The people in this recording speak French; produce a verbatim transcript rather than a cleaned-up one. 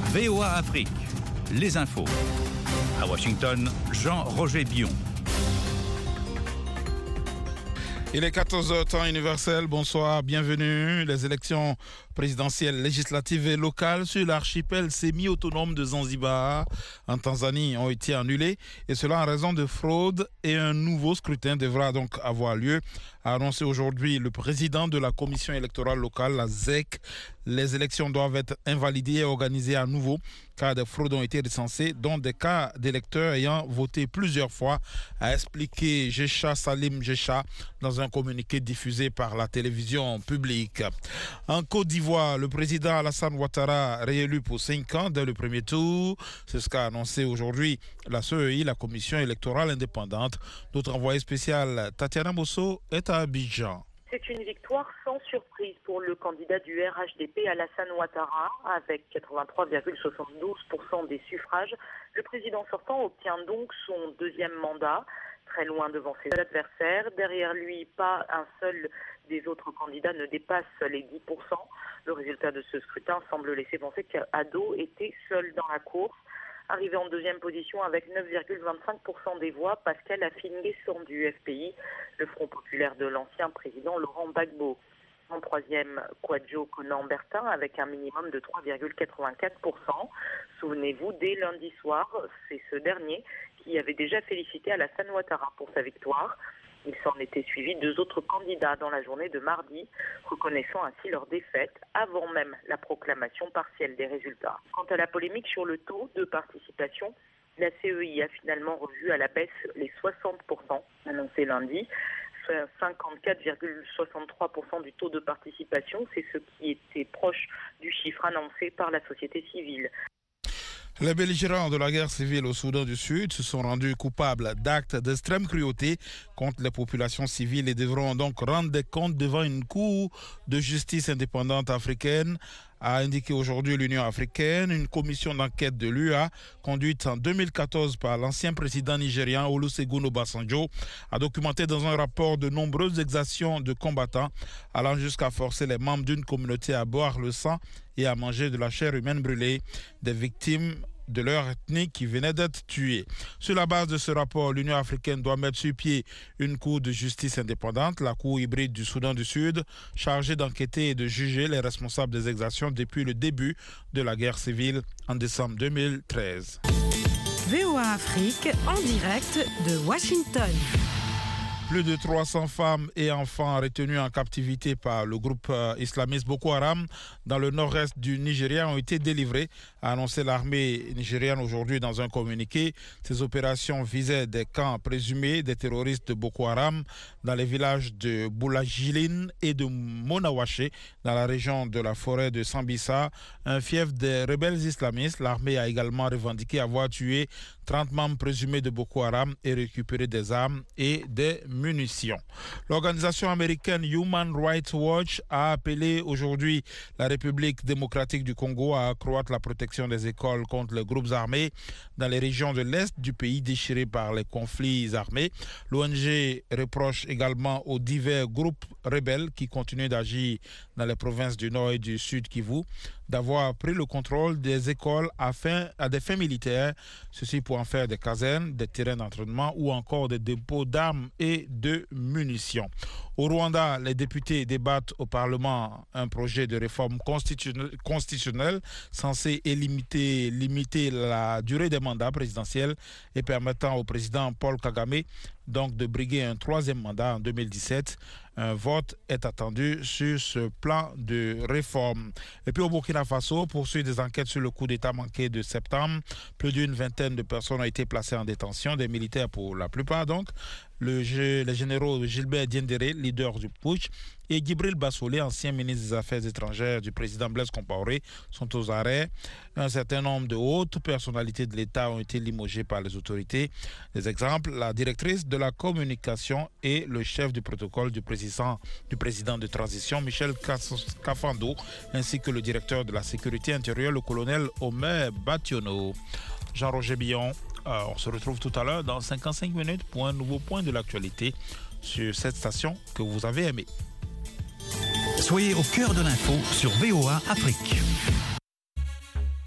V O A Afrique, les infos. À Washington, Jean-Roger Bion. Il est quatorze heures temps universel, bonsoir, bienvenue. Les élections présidentielles, législatives et locales sur l'archipel semi-autonome de Zanzibar en Tanzanie ont été annulées, et cela en raison de fraude, et un nouveau scrutin devra donc avoir lieu, a annoncé aujourd'hui le président de la commission électorale locale, la Z E C. Les élections doivent être invalidées et organisées à nouveau car des fraudes ont été recensées, dont des cas d'électeurs ayant voté plusieurs fois, a expliqué Jecha Salim Jecha dans un communiqué diffusé par la télévision publique. En Côte d'Ivoire, le président Alassane Ouattara, réélu pour cinq ans dès le premier tour, c'est ce qu'a annoncé aujourd'hui la C E I, la commission électorale indépendante. Notre envoyé spécial Tatiana Mosso est à Abidjan. C'est une victoire sans surprise pour le candidat du R H D P, Alassane Ouattara. Avec quatre-vingt-trois virgule soixante-douze pour cent des suffrages, le président sortant obtient donc son deuxième mandat, très loin devant ses adversaires. Derrière lui, pas un seul des autres candidats ne dépasse les dix pour cent. Le résultat de ce scrutin semble laisser penser qu'Ado était seul dans la course. Arrivé en deuxième position avec neuf virgule vingt-cinq pour cent des voix, Pascal Affingué-Son du F P I, le Front populaire de l'ancien président Laurent Gbagbo. En troisième, Kwadjo Konan-Bertin avec un minimum de trois virgule quatre-vingt-quatre pour cent. Souvenez-vous, dès lundi soir, c'est ce dernier qui avait déjà félicité Alassane Ouattara pour sa victoire. Il s'en était suivi deux autres candidats dans la journée de mardi, reconnaissant ainsi leur défaite avant même la proclamation partielle des résultats. Quant à la polémique sur le taux de participation, la C E I a finalement revu à la baisse les soixante pour cent annoncés lundi. cinquante-quatre virgule soixante-trois pour cent du taux de participation, c'est ce qui était proche du chiffre annoncé par la société civile. Les belligérants de la guerre civile au Soudan du Sud se sont rendus coupables d'actes d'extrême cruauté contre les populations civiles et devront donc rendre des comptes devant une cour de justice indépendante africaine, a indiqué aujourd'hui l'Union africaine. Une commission d'enquête de l'U A, conduite en deux mille quatorze par l'ancien président nigérian Olusegun Obasanjo, a documenté dans un rapport de nombreuses exactions de combattants, allant jusqu'à forcer les membres d'une communauté à boire le sang et à manger de la chair humaine brûlée des victimes de leur ethnie qui venaient d'être tués. Sur la base de ce rapport, l'Union africaine doit mettre sur pied une cour de justice indépendante, la cour hybride du Soudan du Sud, chargée d'enquêter et de juger les responsables des exactions depuis le début de la guerre civile en décembre deux mille treize. V O A Afrique en direct de Washington. Plus de trois cents femmes et enfants retenus en captivité par le groupe islamiste Boko Haram dans le nord-est du Nigeria ont été délivrés, a annoncé l'armée nigériane aujourd'hui dans un communiqué. Ces opérations visaient des camps présumés des terroristes de Boko Haram dans les villages de Boulajilin et de Monawaché dans la région de la forêt de Sambisa, un fief des rebelles islamistes. L'armée a également revendiqué avoir tué trente membres présumés de Boko Haram et récupéré des armes et des munitions. L'organisation américaine Human Rights Watch a appelé aujourd'hui la République démocratique du Congo à accroître la protection des écoles contre les groupes armés dans les régions de l'Est du pays déchirées par les conflits armés. L'O N G reproche également aux divers groupes rebelles qui continuent d'agir dans les provinces du Nord et du Sud Kivu d'avoir pris le contrôle des écoles à, fin, à des fins militaires, ceci pour en faire des casernes, des terrains d'entraînement ou encore des dépôts d'armes et de munitions. Au Rwanda, les députés débattent au Parlement un projet de réforme constitutionnelle censé limiter, limiter la durée des mandats présidentiels et permettant au président Paul Kagame donc de briguer un troisième mandat en deux mille dix-sept. Un vote est attendu sur ce plan de réforme. Et puis au Burkina Faso, poursuit des enquêtes sur le coup d'État manqué de septembre. Plus d'une vingtaine de personnes ont été placées en détention, des militaires pour la plupart donc. Le, les généraux Gilbert Diendéré, leader du putsch, et Djibril Bassolé, ancien ministre des Affaires étrangères du président Blaise Compaoré, sont aux arrêts. Un certain nombre de hautes personnalités de l'État ont été limogées par les autorités. Des exemples, la directrice de la communication et le chef du protocole du président, du président de transition, Michel Kafando, ainsi que le directeur de la sécurité intérieure, le colonel Omer Bationo. Jean-Roger Bion, euh, on se retrouve tout à l'heure dans cinquante-cinq minutes pour un nouveau point de l'actualité sur cette station que vous avez aimée. Soyez au cœur de l'info sur V O A Afrique.